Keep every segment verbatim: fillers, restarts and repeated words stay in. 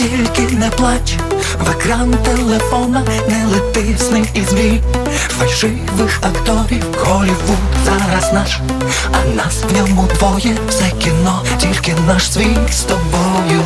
Тільки не плач, в екран телефона не лети з ним і змій. Фальшивих акторів Голлівуд зараз наш, а нас в ньому двоє. Все кіно, тільки наш світ з тобою.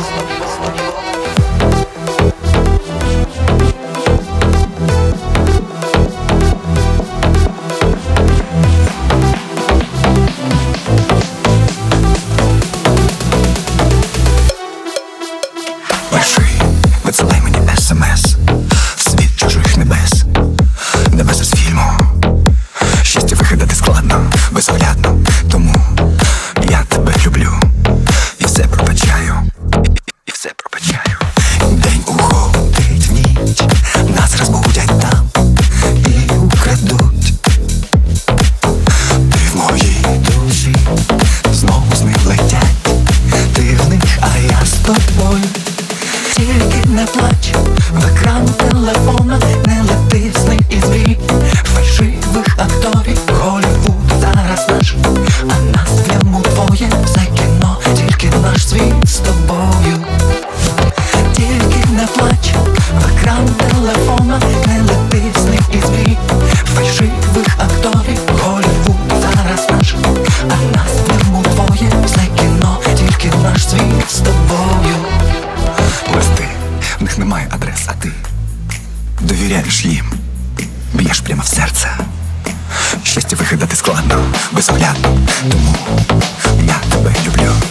Пиши, висилай мені смс в світ чужих небес, небеса з фільму. Щастя вигадати складно, безоглядно, тому я тебе люблю і все пробачаю, і, і все пробачаю. День уходить в ніч, нас розбудять там і украдуть. Ти в моїй душі, знову з ним летять, ти в них, а я з тобою. Тільки не плач, в екран телефона не лети з ним і змій. Фальшивих акторів Голлівуд зараз наш, а нас в ньому двоє. Все кіно, тільки наш світ з тобою. Тільки не плач, в екран телефона не лети з ним і змій. Фальшивих акторів Голлівуд зараз наш, а нас в ньому двоє. Все кіно, тільки наш світ з тобою. Листи, в них немає адрес, а ти довіряєш їм, б'єш прямо в серце. Щастя вигадати складно, безоглядно, тому я тебе люблю.